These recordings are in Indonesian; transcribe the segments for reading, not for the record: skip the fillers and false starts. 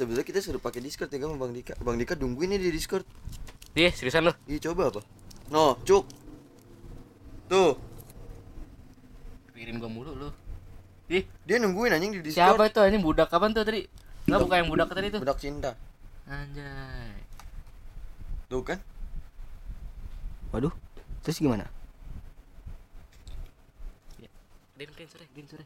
sebenarnya kita suruh pakai Discord ya sama Bang Dika. Bang Dika nungguin nih di Discord. Dia seriusan lu? Iya coba apa? No, cuk. Tuh. Kirim gua mulu lu. Ih, Dia nungguin anjing di Discord. siapa itu? Ini budak kapan tuh tadi? Enggak bukan yang budak tadi tuh. Budak cinta. Anjay. Tuh kan? Waduh. Terus gimana? Din sore.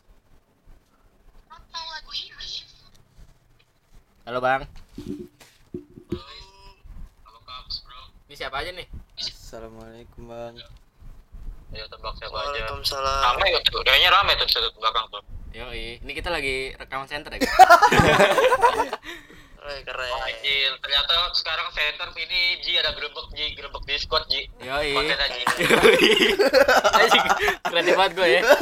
Halo Bang. Halo Kaks bro. Ini siapa aja nih? Assalamualaikum Bang. Ayo tebak siapa aja. Waalaikumsalam. Ramai tuh, kayaknya ramai tuh di belakang tuh. Yoi, ini kita lagi rekaman center ya. Keren. Anjir, ternyata sekarang center sini Ji ada gerebek Discord Ji. Yoi. Konten aja. Anjing, kreatif banget gue ya.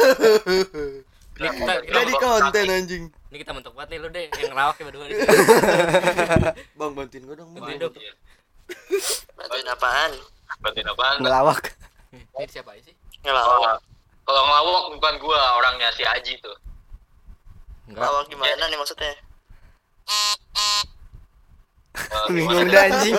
Jadi konten anjing. Ini kita mentok banget nih lu deh yang ngelawak ya berdua nih. Bang bantuin gua dong. Bantuin dong. Bantuin apaan? Bantuin apaan? Ngelawak. Ini siapa aja sih? Ngelawak. Kalau ngelawak bukan gua, orangnya si Aji tuh. Ngelawak gimana nih maksudnya? Bingung dah anjing.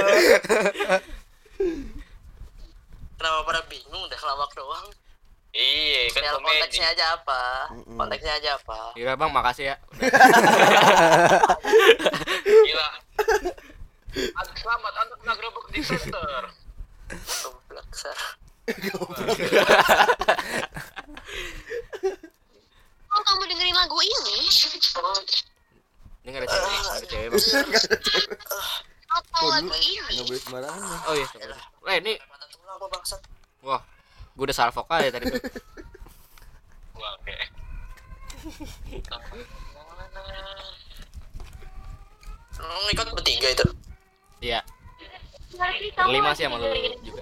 Kenapa pada bingung udah ngelawak doang? Iya, kan Tinggal komedi. konteksnya aja apa? Konteksnya aja apa? Iya Bang, makasih ya. Gila. Selamat Anda kena gerebek di center. Goblok sar. Oh, kamu dengerin lagu ini? Ini enggak ada cewek Bang. Apa lagu ini? Enggak boleh sembarangan. Oh iya. Ini Mata tulang apa bangsat? wah, gue udah salvo aja tadi tuh. Wah, oke. Lu ngikut bertiga itu? Iya. Berlima sih sama lu juga.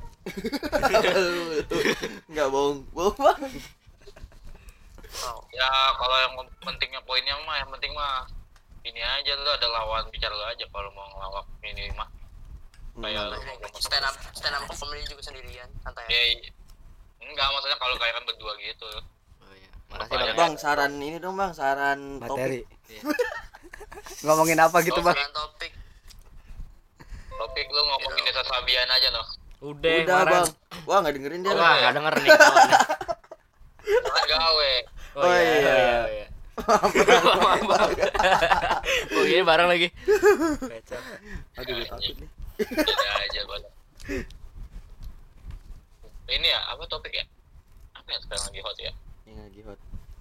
Enggak bohong. Bohong Bang. Oh. Ya, kalau yang pentingnya poinnya mah yang penting mah ini aja lu ada lawan bicara lu aja kalau mau ngelawak ini mah. Kayak Stand up comedy juga sendirian, santai. ya, enggak maksudnya kalau kayak kan berdua gitu. Oh iya. Makasih Bang. Bang saran ini dong Bang, saran Materi. Iya. Ngomongin apa gitu, Bang? Bukan topik. Topik lu ngomongin Nisa Sabian aja noh. Udah, Udah kemarin. Bang. Wah enggak dengerin dia. Wah, enggak denger nih kawan. Kan gawe. Oh, iya. Maaf. Oh iya bareng lagi. Kacau. Aduh gue takut nih. Ada aja banget. Ini ya, apa topik ya? Apa yang sekarang lagi hot ya? Yang lagi hot.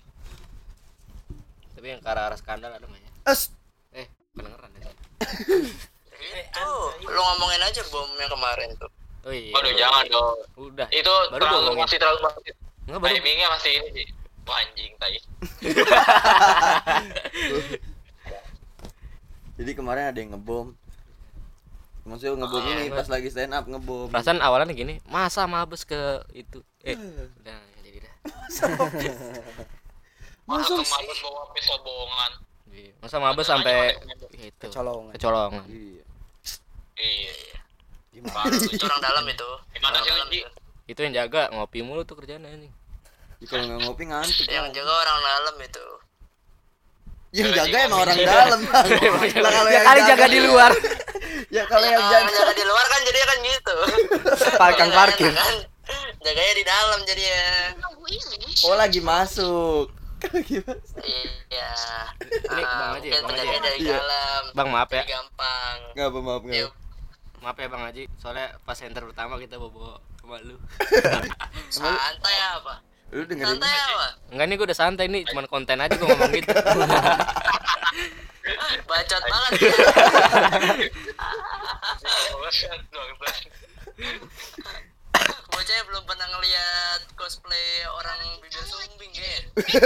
Tapi yang ke arah skandal ada nggak ya? Kedengeran ya. Itu lu ngomongin aja bom yang kemarin tuh. Oh iya. Waduh, jangan dong. Udah. Itu Baru terlalu ngomongin. masih terlalu masih. Enggak baru. Timingnya masih ini sih. Wah, anjing tai. Jadi kemarin ada yang ngebom. Maksudnya ngebom ini pas lagi stand up ngebom. Perasaan awalnya gini, masa mabes ke itu. Udah jadi dah. Masa kemarin bawa pisau bohongan. Iya. Masa mabes sampai itu. Kecolongan. Kecolongan. Iya. Iya. Gimana? Itu orang dalam itu. Gimana Orang sih, dalam Ji? itu. Itu yang jaga ngopi mulu tuh kerjaan anjing. Kalau nggak ngopi ngantuk. Yang Bang. jaga orang dalam itu. Yang jaga emang orang dalam Bang. Lah kalau Ya yang kali jaga di luar. Ya kalau yang Kalau jaga jaga di luar kan jadinya kan gitu. Parkang Jaganya parkir. enak kan. Jaganya di dalam jadinya. Lagu ini? Oh lagi masuk. Lagi masuk. Iya. Ini Bang Haji, Mungkin Bang penjaganya Haji. dari Iya. dalam. Bang maaf ya. Jadi gampang. Enggak apa maaf enggak. Yuk. Maaf ya Bang Haji, soalnya pas center pertama kita bawa sama lu. Santai apa? Lu dengerin. Santai apa? Enggak nih gue udah santai nih, cuman konten aja gue ngomong gitu. Bacot banget. Bocahnya belum pernah ngeliat cosplay orang bibir sumbing ya.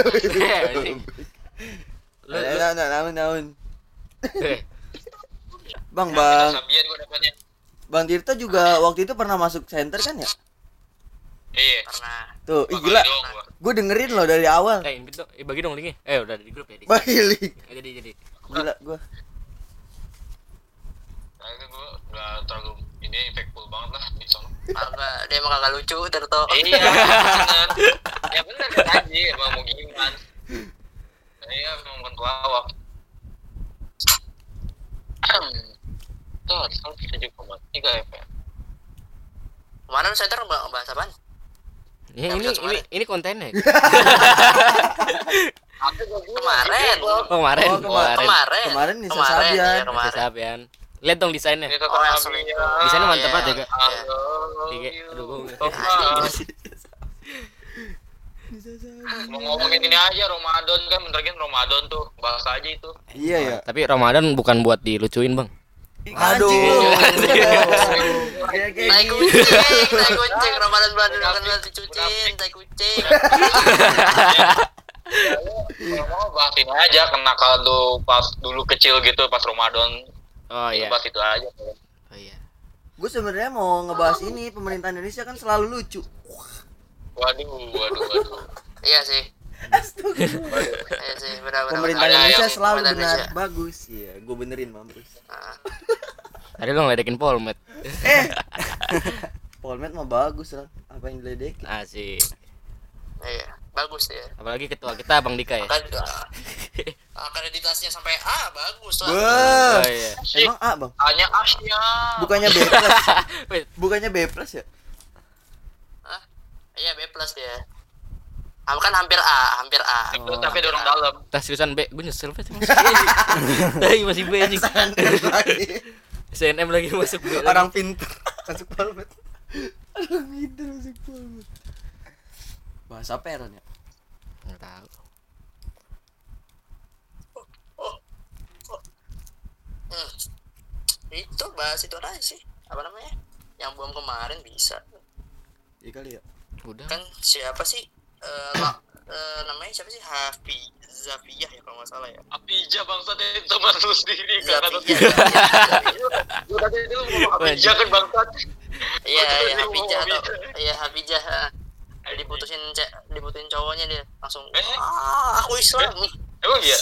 Lu Naon. eh, Bang Sabian gua dapatnya. Bang Tirta juga waktu itu pernah masuk center kan ya? Iya. Pernah. Tuh, ih gila. Dong, gua. Gue dengerin loh dari awal. invite dong, bagi dong linknya. Udah di grup ya. Balik. Jadi. Gila gua. Kayaknya gua enggak terlalu ini impactful banget lah di sono. Kagak, dia emang kagak lucu Tirto. Iya, bener. Ya bener kan tadi emang mau gimana? Iya, emang bukan pelawak. Tuh, bisa juga Mas. 3 FM. Kemarin saya bahas apaan? Ya, ini kontennya. Kemarin. Oh, kemarin. Kemarin Nisa Sabian. Iya, Bisa Sabian. Lihat dong desainnya. Ini Oh, yang selingkuh. Desainnya mantep Iya, banget ya, Kak. Halo. Tiga. Aduh, gua Mau ngomongin ini aja Ramadan kan, bentar lagi Ramadan tuh. Bahas aja itu. Iya ya. Tapi Ramadan bukan buat dilucuin, Bang. Aduh. Tai kucing, Ramadan bulan dicuciin, tai kucing. Mau bahas ini aja, kenakalan lu pas dulu kecil gitu pas Ramadan. Oh iya. Bahas itu aja. Oh iya. Gue sebenarnya mau ngebahas ini, pemerintah Indonesia kan selalu lucu. Waduh. Iya sih. Iya sih, benar-benar. Pemerintah Ada Indonesia yang selalu pemerintah benar, Indonesia. bagus. Iya, gue benerin mampus. Ah, Tadi lo ngeledekin Polmed. Polmed mah bagus lah. Apa yang diledekin? Asik. Iya, bagus ya. Apalagi ketua kita Bang Dika ya. Kan akreditasinya sampai A, bagus lah. Oh iya. Emang A bang? Hanya Asnya. Bukannya B plus? Wait, Bukannya B plus ya? Iya, B+ dia. Kan hampir A. Tapi dorong dalam. tas jurusan B, gue nyesel banget masuk B. Lagi masih B anjing. SNM lagi masuk B. Orang pintar masuk Polmed. Orang pintar masuk Polmed. Bahasa apa ya Ron ya? Enggak tahu. Itu bahas itu aja sih. Apa namanya? Yang bom kemarin bisa. Iya kali ya. Udah. Kan siapa sih? Namanya siapa sih? Hafi Zafiyah ya kalau nggak salah ya. Apija bangsa deh teman lu sendiri kan atau Zafiyah. Lu tadi itu ngomong Apija kan bangsat. Iya, Oh, ya, tadi Hafijah ngomong atau iya Hafijah. Diputusin cowoknya dia langsung. Eh? Aku Islam. Emang iya?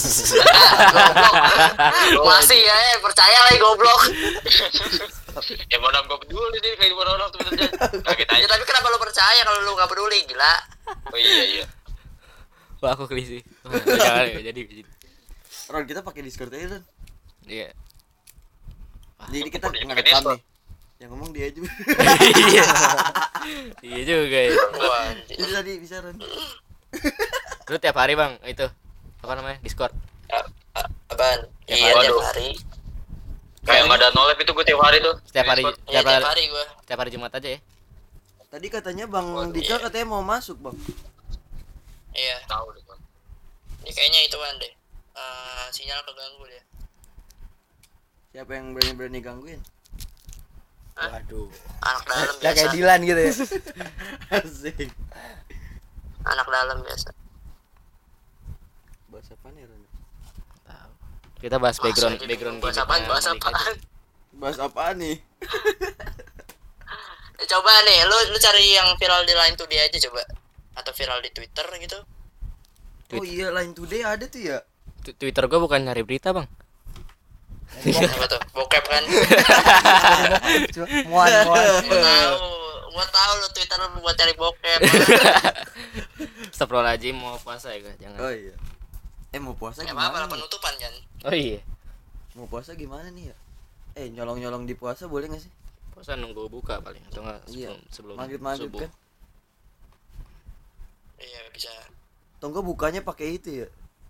Goblok. Masih ya, percaya lagi goblok. Ya mana gua peduli nih kayak gimana orang sebenarnya. Kaget Ya aja. tapi kenapa lu percaya kalau lu nggak peduli, gila? Oh iya. Wah, aku kelisi. Wah, jangan ya, jadi gitu. Ron kita pakai Discord aja Ron. Iya. Jadi kita Pakai ngerekam Discord. nih. Yang ngomong dia juga. Iya. Iya juga ya. Wah, Jadi tadi bisa Ron. Lu tiap hari, Bang, itu apa namanya? Discord. apaan? Tiap Iya, hari. tiap Waduh. hari. Kayak enggak ada nolep itu gua tiap hari tuh. Setiap hari, Discord. Iya, tiap hari gua. tiap hari Jumat aja ya. Tadi katanya Bang Waduh, Dika iya. katanya mau masuk Bang. Iya, Tahu deh. Bang. ini kayaknya ituan deh. Sinyal keganggu dia. Siapa yang berani gangguin? Waduh. Anak dalam Ya biasa. kayak Dilan gitu ya. Asik. Anak dalam biasa. Bahasa apa nih Ron? Tahu. Kita bahas background Masa background bahas hidupnya apaan? Bahas Malika aja. apaan? Bahas apaan nih? Coba nih, lu cari yang viral di Line Today aja coba. Atau viral di Twitter gitu. Oh iya Line Today ada tuh ya. Twitter gua bukan nyari berita, Bang. Apa tuh? Bokep kan? Muan. Gua tahu lu Twitter lu buat cari bokep. Astagfirullahaladzim, mau puasa ya, Kak? Jangan. Oh iya. Mau puasa Enggak gimana? apa-apa lah, nih? penutupan kan. Oh iya. Mau puasa gimana nih ya? Nyolong-nyolong di puasa boleh gak sih? Puasa nunggu buka paling atau enggak Iya. sebelum Maghrib subuh. kan. Iya, bisa. Tunggu bukanya pakai itu ya.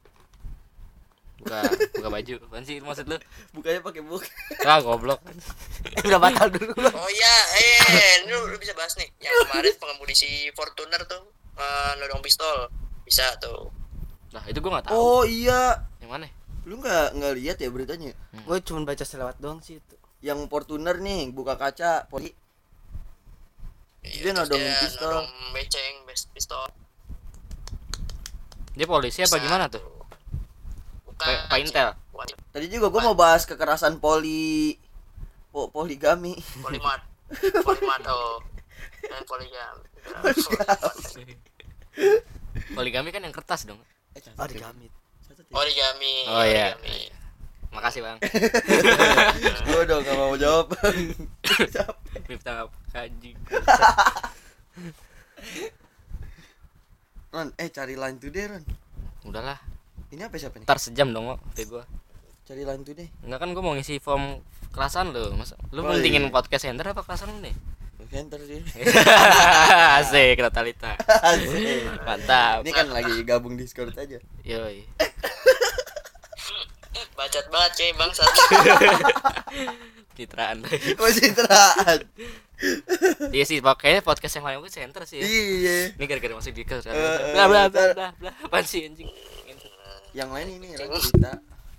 Buka baju. Apaan sih maksud lu? Bukanya pakai buk. Ah, goblok. Udah batal dulu. Oh iya, lu bisa bahas nih. Yang kemarin pengemudi si Fortuner tuh nodong pistol. Bisa tuh. Nah, itu gua enggak tahu. Oh iya. Yang mana? Lu nggak lihat ya beritanya? Gue cuma baca selewat doang sih itu. Yang Fortuner nih buka kaca poli. Dia terus nodongin pistol. Nodong beceng, pistol. Dia polisi apa Bisa gimana tuh? Bukan. Pak Intel. Wajib. Tadi juga gua mau bahas kekerasan poligami. Polimat. Oh. Dan poligami. Poligami kan yang kertas dong. Origami. Origami. Oh, iya. Origami. Makasih, Bang. Gua dong gak mau jawab. Minta kaji. Ron, cari Line Today Ron. Udahlah. Ini apa siapa nih? Ntar sejam dong, HP gua. cari lain tuh deh. Enggak kan gua mau ngisi form kelasan lu. Masa lu Oh, pentingin iya. podcast center apa kelasan lu nih? Center sih. Asik Natalita. Asik. Mantap. Ini kan lagi gabung Discord aja. Yoi. Bacot banget cuy bangsat. Citraan. Masih terang. Iya sih, kayaknya podcast yang lain gue center sih ya. Iya. Ini gara-gara masuk di kelas kan. Eh, Bla bla bla bla bla. Apaan sih anjing? Yang lain ini Ron cerita.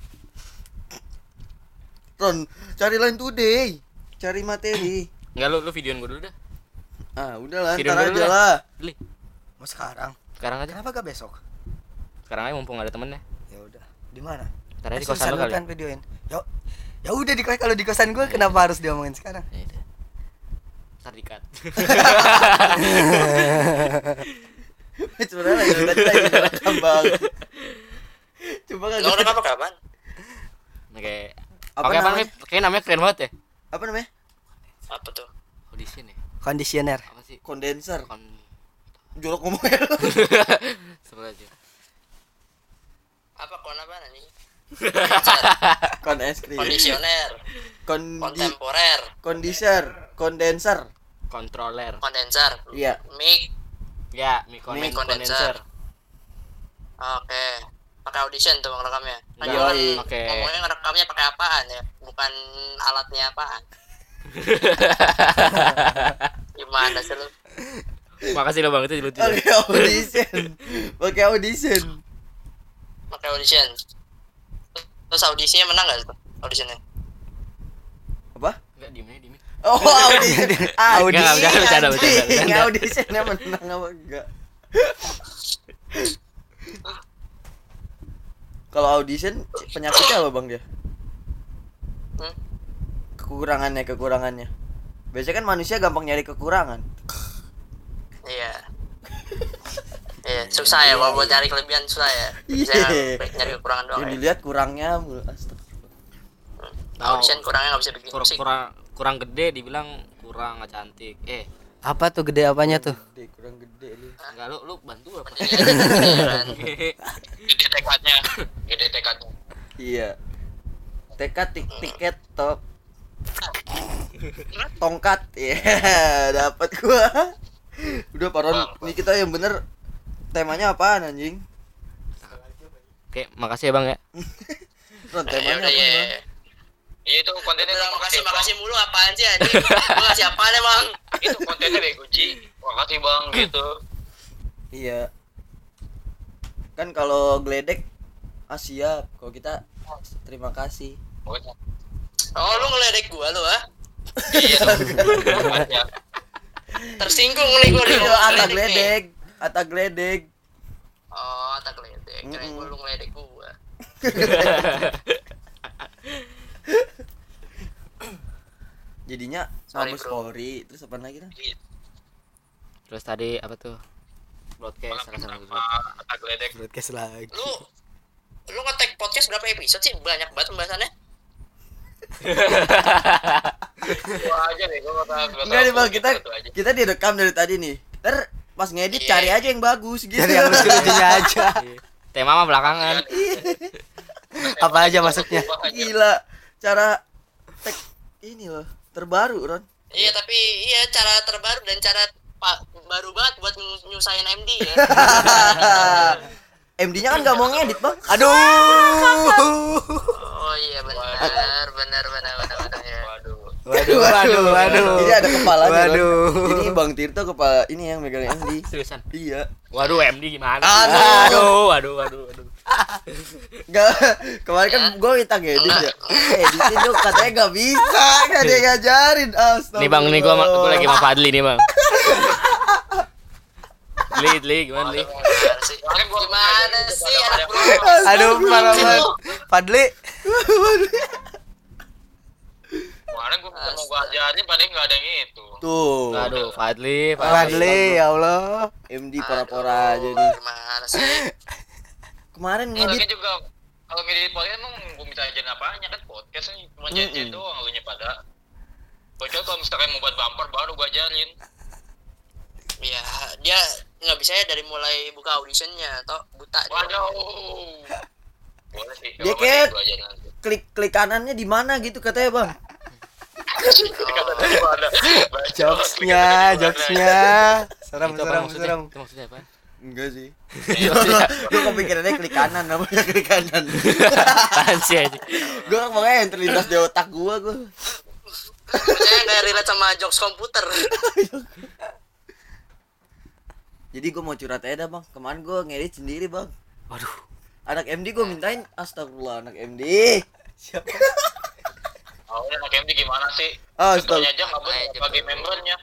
Ron, cari lain today. Cari materi. Enggak lu videoin gue dulu dah. Ah, udahlah, Kirim ntar dulu aja dah. lah. Beli. Mau sekarang? Sekarang aja. Kenapa gak besok? Sekarang aja mumpung ada temennya. Ya udah. Di mana? Ntar aja di kosan lu kali. kan videoin. Yuk. Ya udah di kalau di kosan gue kenapa harus diomongin sekarang? Ya udah. Ntar di-cut. Sebenarnya lagi rekam bang. Coba Lo kagak. rekam apa kapan? Oke. Apa Oke, apa namanya? namanya? Kayaknya namanya keren banget ya. Apa namanya? Apa tuh? Audition ya. Kondisioner. Apa sih? Kondenser. Kon Jorok ngomongnya. Sebel aja. Apa kon apa nih? Kon es krim. Kondisioner, kontemporer, Kondenser. Controller. kondenser, Iya. mic. Ya, Mic mic condenser. condenser. Oke. Pakai audition tuh ngerekamnya. Kan Iya, jangan oke. ngomongnya ngerekamnya pakai apaan ya? Bukan alatnya apaan. Gimana sih lu? Makasih lo Bang, itu lucu. Pakai audition. Pakai audition. Pakai audition. Terus audisinya menang gak tuh? Auditionnya? Apa? Enggak diem. Oh, audition. Enggak, bercanda. Auditionnya menang apa enggak? Kalau audition penyakitnya apa bang dia? Hmm? Kekurangannya. Biasanya kan manusia gampang nyari kekurangan. Iya. Iya, susah ya kalau buat nyari kelebihan susah ya. Bisa Iya. nyari kekurangan doang Yang ya. dilihat kurangnya mulu. Astagfirullah. Audition kurangnya nggak bisa bikin musik. kurang gede dibilang kurang nggak cantik. Apa tuh gede apanya tuh? Kurang gede lu. Enggak lu bantu apa? Gede tekadnya. Gede tekadnya. Iya. Tiket top. Tongkat. Iya, dapat gua. Udah Paron, ini kita yang bener temanya apaan anjing? Oke, makasih ya Bang ya. Ron, Ya temanya udah apa? ya. Bang? Iya itu kontennya Udah, makasih mulu apaan sih anjing? Gua ngasih apaan emang? itu kontennya bego Ji. Makasih bang gitu. Iya. Kan kalau geledek siap. Kalau kita terima kasih. Oh, lu ngeledek gua lu ah? Iya dong. Ya. Tersinggung nih gua nih. Itu Ngeledek nih. ata geledek. Oh, tak ngeledek. Kirain gua lu ngeledek gua. Jadinya Sorry, Mabes bro. Polri, terus apa lagi kan? Terus tadi apa tuh? Broadcast salah satu Kata geledek. Broadcast lagi. Lu nge-tag podcast berapa episode sih? Banyak banget pembahasannya. Gua aja deh, gua kata Enggak nih Bang, kita direkam dari tadi nih. Ntar pas ngedit Iya. cari aja yang bagus gitu. Jadi yang lucu-lucunya aja. Tema mah belakangan. Apa aja masuknya? Gila. Cara tag ini loh, terbaru Ron. Iya, tapi iya cara terbaru dan cara baru banget buat nyusahin MD ya. MD-nya kan gak mau ngedit Bang. Aduh. Oh iya benar ya. Waduh. Ini ada kepalanya Ron. Waduh. Ini Bang Tirto kepala ini yang megang MD. Seriusan. Iya. Waduh, MD gimana? Aduh. Aduh. Gak, kemarin kan gue minta ngedit ya. Editin dong, katanya gak bisa. Gak dia ngajarin. Astagfirullah. Nih Bang, nih gua lagi sama Fadli nih Bang. Li, gimana Li? Gimana sih anak bro? Aduh, parah banget. Fadli. Kemarin gua mau gua ajarin paling enggak ada yang itu. Tuh. Aduh, Fadli. Fadli, ya Allah. MD pora-pora aja nih. Gimana sih? Kemarin Lagi ngedit. juga kalau ngedit podcast emang gua minta ajarin apanya kan podcast nih cuma nyedit doang lu nya pada. Kecuali kalau misalkan mau buat bumper baru gua ajarin. Ya, dia nggak bisa ya dari mulai buka auditionnya atau buta dia. Waduh. Boleh sih. Dia Gak apa-apa kayak- sih, gua ajarin nanti. klik kanannya di mana gitu katanya, Bang. Jokesnya. Serem. Itu apa maksudnya? Itu maksudnya apa? Enggak sih. Iya, maksudnya Gue kepikirannya klik kanan, namanya klik kanan. apaan sih aja? Gue pokoknya yang terlintas di otak gue. Saya nggak relate sama jokes komputer. Jadi gue mau curhat aja dah, Bang. Kemarin gue ngedit sendiri, Bang. Waduh. Anak MD gue mintain, astagfirullah anak MD. Siapa? Oh, anak MD gimana sih? Astagfirullah. Contohnya aja nggak sebagai membernya.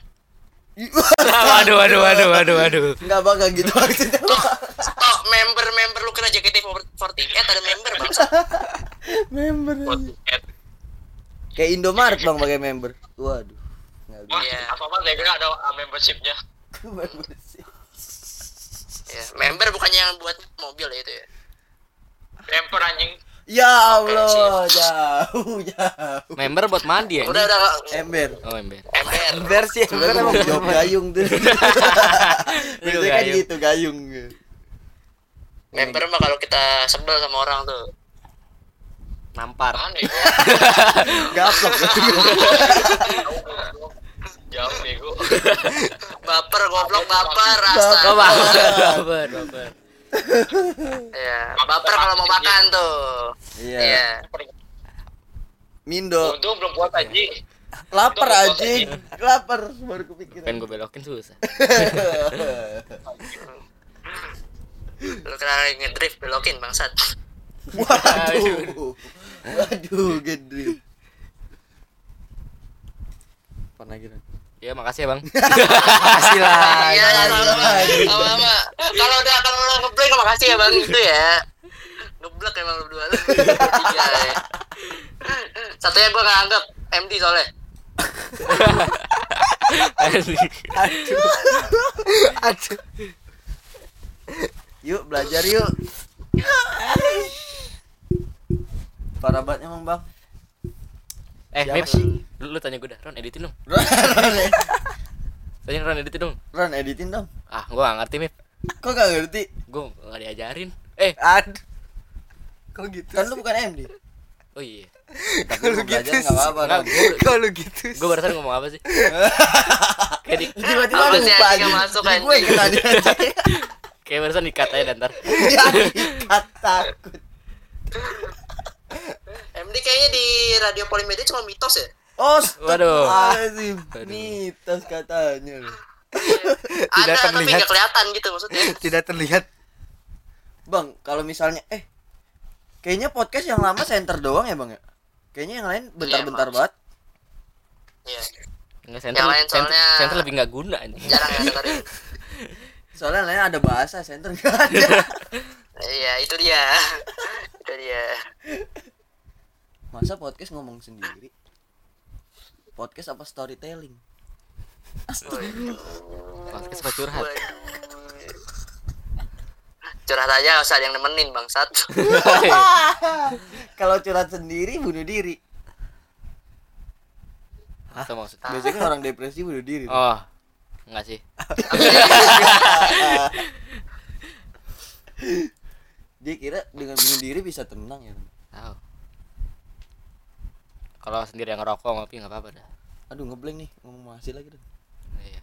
Waduh. Enggak, Bang, enggak gitu maksudnya. Oh, member lu kena JKT48 ada member bangsa. Member. Podcast. Kayak Indomaret, Bang, pakai member. Waduh. Enggak Wah, Iya. apa saya kira ada membershipnya. bisa. Ya, member bukannya yang buat mobil ya itu ya. Member anjing. Ya Allah, jauh. Member buat mandi ya? Udah Ember. Oh, ember. ember. Coba emang jawab gayung tuh. Biasanya kan Gayung. gitu, gayung. Member mah kalau kita sebel sama orang tuh Nampar. Mana ya? Gaplok. Jauh bego. baper goblok baper Oh, rasa. baper. Ya, baper kalau mau makan tuh. Iya. Iya. Mindo. Untung belum puas aja. Lapar anjing. Lapar baru kepikiran. Pengen gue belokin susah. Lu kena ngedrift belokin bangsat. Waduh, gedri. Apa lagi? Ya, makasih ya, Bang. Makasih lah. Iya, sama. Kalau udah ngebreak makasih ya Bang itu ya. Ngeblek emang lu berdua lu. Tiga ya. Satunya gua enggak anggap MD soalnya. Aduh. Yuk belajar yuk. Parah banget emang, Bang. Mip, sih? lu tanya gue dah, Ron editin dong. Tanya Ron editin dong. Ron editin dong. Ah, gue gak ngerti, Mip. Kok gak ngerti? Gue gak diajarin. Aduh. Kok gitu? Kan lu bukan MD. Oh iya. Tapi lu belajar gitu enggak apa-apa. Enggak, Ron. Kok lu gitu? gue barusan ngomong apa sih? Kayak di, Tiba-tiba Apa sih lupa anjing yang aja. masuk, Jadi gue yang kena dia. kayak barusan dikat aja dan ntar. Ya, dikat takut. MD kayaknya di Radio Polimedia cuma mitos ya. Oh, Waduh. astagfirullahaladzim. Waduh. Mitos katanya. Ada tapi terlihat. nggak kelihatan gitu maksudnya. Tidak terlihat. Bang, kalau misalnya kayaknya podcast yang lama center doang ya, Bang ya? Kayaknya yang lain bentar-bentar Mas. banget. Iya. Enggak center. Yang lain soalnya- Center lebih gak guna anjing. Jarang ya tadi. Soalnya yang lain ada bahasa, center enggak ada. Iya, itu dia. Itu dia. Masa podcast ngomong sendiri? Podcast apa storytelling? Podcast apa curhat? Waduh. Curhat aja nggak usah ada yang nemenin bangsat. Kalau curhat sendiri bunuh diri. Apa maksudnya? Biasanya kan orang depresi bunuh diri. Oh. Enggak sih. Dia kira dengan bunuh diri bisa tenang ya. Tahu. Kalau sendiri yang ngerokok ngopi enggak apa-apa dah. Aduh, ngeblank nih, ngomong masih lagi dong. Iya.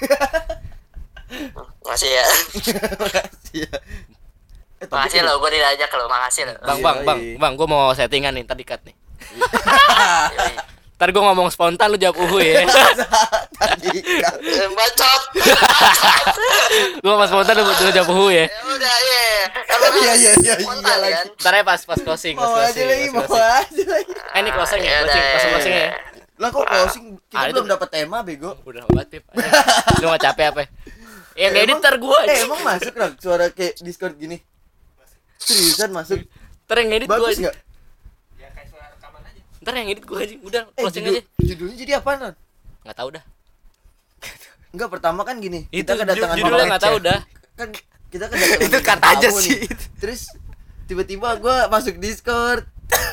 Makasih ya. Makasih ya. Makasih lo, gue diajak lo. Makasih lo. Bang, gue mau settingan nih, tadi cut nih. Ntar gue ngomong spontan lu jawab uhu ya. Tadi kan. Bacot. Gue ngomong spontan lu jawab uhu ya. Ya udah ya. Iya Spontan lagi. kan. Ntar ya pas closing, Mau aja lagi, mau aja lagi. Ini closing ya, Ya udah, closing ya. Lah kok closing? Kita Ah, itu- belum dapat tema, bego. Udah obat Pip. Lu gak capek apa? Ya ngedit ntar gue Emang masuk Rak, suara kayak Discord gini? Seriusan masuk? Ntar yang ngedit gue Bagus aja. enggak? Ntar yang ngedit gue aja. Udah closing aja. Judulnya jadi apaan, Ron? Gak tau dah. Enggak, pertama kan gini. Itu Kita kedatangan judulnya Bang gak tau Ece. dah. Kan kita kedatangan Itu bintang kata aja tamu sih. nih. Terus tiba-tiba gua masuk Discord.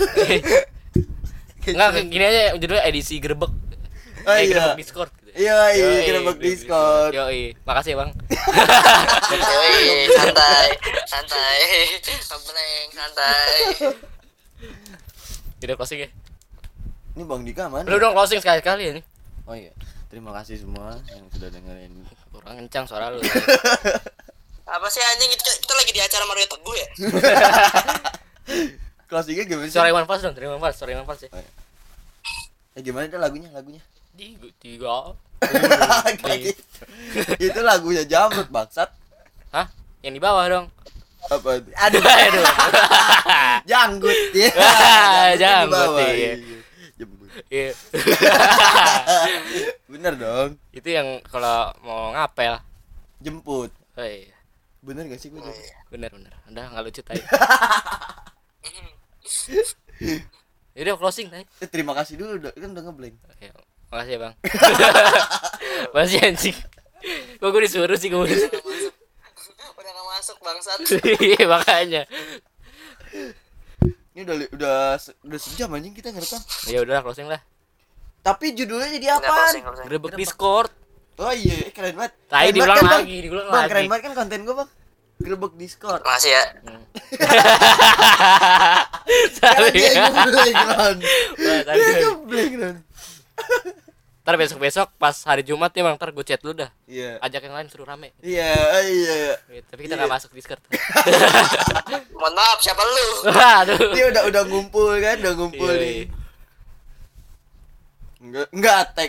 Enggak gini aja judulnya edisi gerbek. Oh, iya. Gerbek Discord gitu. Iya, gerbek Discord. Yoi. Makasih Bang. Yoi, santai. Santai. Ngebleng, santai. Tidak closing ya. Ini Bang Dika mana? Lu dong closing sekali-kali ini. Oh iya. Terima kasih semua yang sudah dengerin. Kurang kencang suara lu. Apa sih anjing, kita lagi di acara Mario Teguh ya? Closingnya gimana sih? Suara Iwan Fals dong, terima Fals, suara Iwan Fals ya. Gimana itu lagunya? Tiga. Itu lagunya Jamrut bangsat. Hah? Yang di bawah dong. Apa itu? Aduh. Janggut ya. Janggut, di bawah. iya. Jembut. Iya. Bener dong. Itu yang kalau mau ngapel. Jemput. Oh iya. Bener gak sih gue? Bener. Udah enggak lucu tai. Yaudah closing tai. Terima kasih dulu kan udah ngeblank. Oke, makasih ya, Bang. Masih anjing. Kok gue disuruh sih kamu? Udah gak masuk bangsat. Iya, makanya. Ini udah sejam anjing kita ngerekam. Ya udah closing lah. Tapi judulnya jadi apaan? Grebek Discord. Oh iya, keren banget. Tai Keren diulang banget kan, lagi, Bang? diulang Bang, lagi. keren banget kan konten gue, Bang. Grebek Discord. Makasih ya. Karena Tapi dia ngeblank, Ron. Wah, tadi. Dia ngeblank, Ron. Ntar besok pas hari Jumat ya Bang, ntar gue chat lu dah. Iya. Ajak yang lain suruh rame. Iya. Gitu. Tapi kita nggak masuk Discord. Mohon maaf, siapa lu? Aduh. Dia udah ngumpul kan, udah ngumpul Iya, nih. iya. Enggak attack.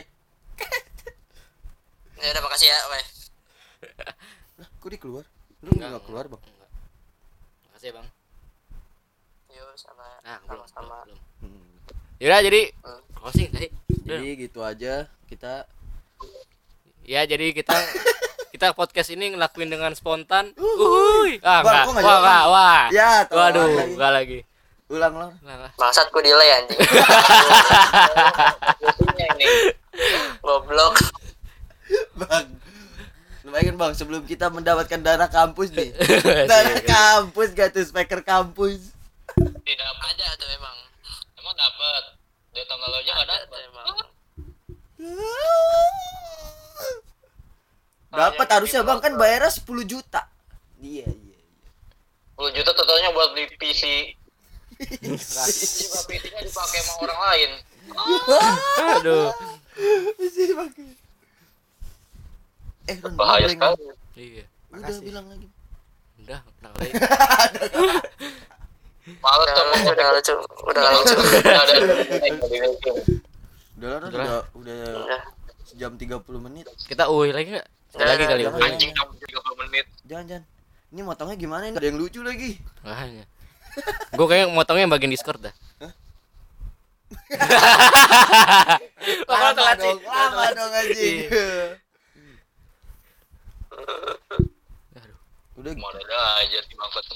Ya udah makasih ya, Bang. Lah, kok dia keluar? Lu Enggak keluar, Bang. Enggak. Makasih ya Bang. Yuk, sama. Nah, belum. Sama. Yaudah jadi closing tadi. Jadi gitu aja kita. Ya jadi kita podcast ini ngelakuin dengan spontan. Uhuy. Ah Bang, enggak. kok nggak Wah, jalan? enggak. Wah. Ya, tolong Waduh, lagi. enggak lagi. Ulang. Enggak. Bangsat ku delay anjing. Ini. Goblok. Bang. Lumayan Bang, sebelum kita mendapatkan dana kampus nih. Dana kampus gak tuh, speaker kampus. Tidak Ada tuh emang. emang dapat. Dari tahun lalu aja nggak Ada dapat. tuh emang. Dapat harusnya Bang, kan bayarnya 10 juta. Iya. 10 juta totalnya buat beli PC. Juga PC-nya dipakai sama orang lain. Aduh. Bisa dipakai. Ron, Bahaya blank. sekali. Iya. Udah bilang lagi. Udah, kenapa lagi? Males tuh mau Udah lucu. Udah lucu. ada. Udah lah, Udah. udah sejam 30 menit. Kita lagi enggak? Lagi kali ya. jangan. Anjing sampai 30 menit. Jangan. Ini motongnya gimana ini? Ada yang lucu lagi. Makanya. Gue kayak motongnya yang bagian Discord dah. Lama dong anjing. Aduh. Udah Mana ada aja sih bangsat.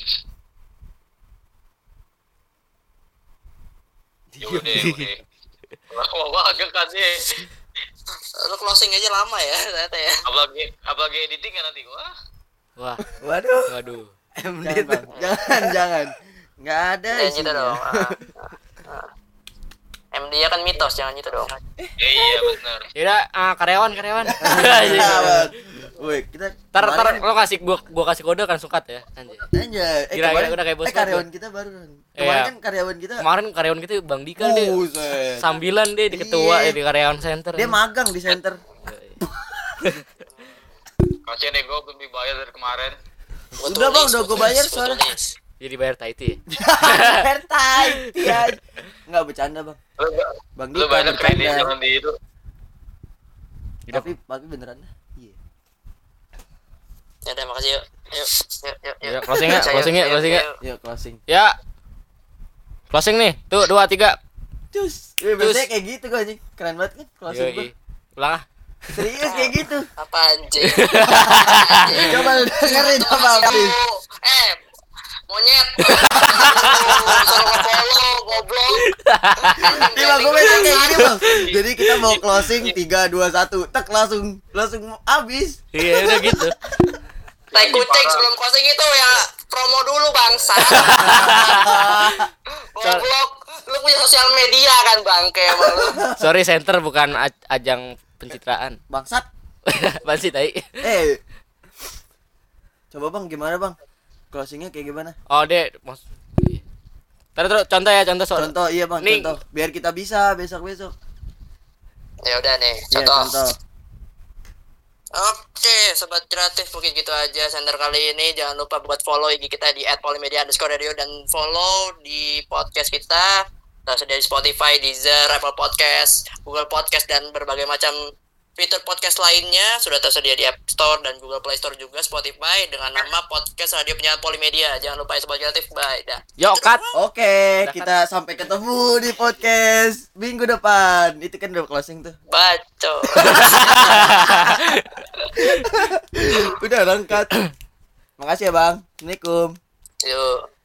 Ya udah. Wah, agak kasih. Lu closing aja lama ya ternyata ya. Apalagi editing kan nanti gua. Wah, Waduh. waduh. Jangan, Bang. jangan. Enggak ada Jangan gitu isinya. dong. MD nya kan mitos, jangan gitu dong. Iya benar. Yaudah, karyawan. Sahabat. Woi, kita Ntar kemarin- lo kasih gua kasih kode kan sukat ya, anjay. Anjay, Kira-kira kemarin udah kayak bos karyawan banget. kita baru. Kemarin Iya. kan karyawan kita Kemarin karyawan kita Bang Dika deh. Buset. Sambilan deh di ketua Iya. di karyawan center. Dia magang di center. Kasian deh gua belum dibayar dari kemarin. Udah Bang, udah gua bayar soalnya. Jadi bayar Taiti. Pertai. Ya. Enggak bercanda, Bang. Bang Lu Dika bayar kredit bercanda. jangan di itu. Tapi beneran dah. Iya. Ya udah makasih yuk. Yuk. Ya, closing ya. Yuk closing. Ya. Closing nih. Tuh 2 3. Cus. Biasanya kayak gitu gua anjing. Keren banget kan closing gua. Ulang ah. Serius kayak gitu. Apa anjing? Coba lu dengerin apa habis. Monyet. Selalu nge-follow, goblok. Ini Bang, gua biasanya kayak gini, Bang. Jadi kita mau closing 3 2 1. Tek langsung habis. Iya, udah gitu. Tai kucing sebelum closing itu ya promo dulu bangsa. Goblok. Lu punya sosial media kan bangke emang lu. Sorry, center bukan ajang pencitraan. Bangsat. Apaan sih tai? Coba Bang, gimana Bang? Closingnya kayak gimana? Oh, Dek, Terus contoh ya, contoh soal. Contoh iya bang, Nih. contoh. Biar kita bisa besok. Ya udah nih, Iya contoh. contoh. Oke, sobat kreatif mungkin gitu aja sender kali ini. Jangan lupa buat follow IG kita di @polymedia_radio dan follow di podcast kita. Tersedia di Spotify, Deezer, Apple Podcast, Google Podcast dan berbagai macam fitur podcast lainnya sudah tersedia di App Store dan Google Play Store juga Spotify dengan nama Podcast Radio Penyiaran Polymedia. Jangan lupa ya sobat kreatif. Bye. Dah. Yo, cut. Oke, kita sampai ketemu di podcast minggu depan. Itu kan udah closing tuh. Baco. Udah lengkap. Makasih ya bang. Assalamualaikum. Yuk.